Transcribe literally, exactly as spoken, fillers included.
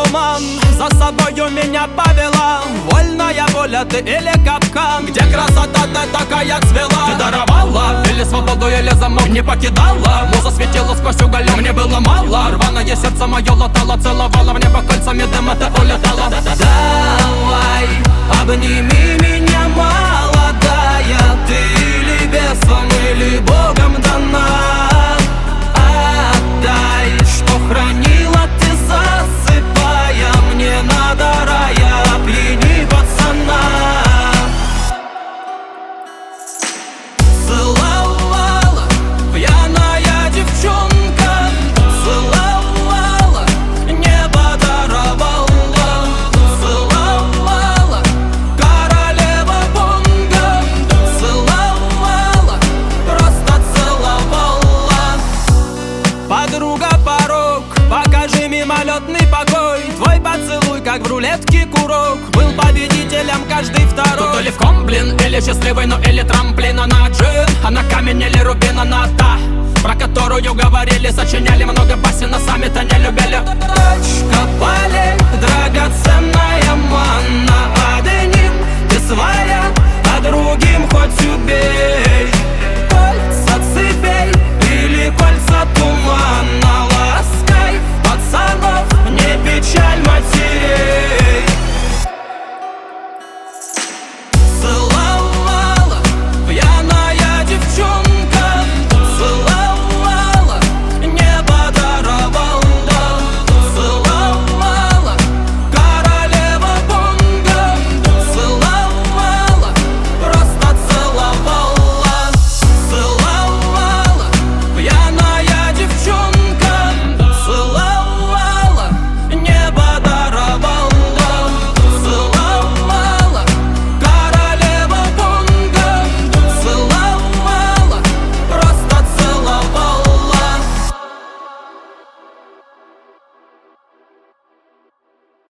туман, за собою меня повела. Вольная воля ты или капкан? Где красота ты такая цвела? Ты даровала или свободу, или замок не покидала? Муза светила сквозь уголек, мне было мало. Рваное сердце мое латало, целовала в небо кольцами, дым это улетало. Давай, обними меня, молодая. Ты или бесом, или Богом дана. Отдай, что хранила ты, засыпая. Мне надо рая, опьяни пацана. Целовала пьяная девчонка, целовала, небо даровала. Целовала королева бонга, целовала, просто целовала. Подруга, порог, покажи мимолетный покой. Твой поцелуй, как в рулетке курок, был победителем каждый второй. Тут или в ком, блин, или счастливый, ну или трамплин. Она джин, она камень или рубин, она та, про которую говорили, сочиняли много басен, а сами-то не любили. Точка полей, драгоценная манна. Одним ты своя, а другим хоть убей.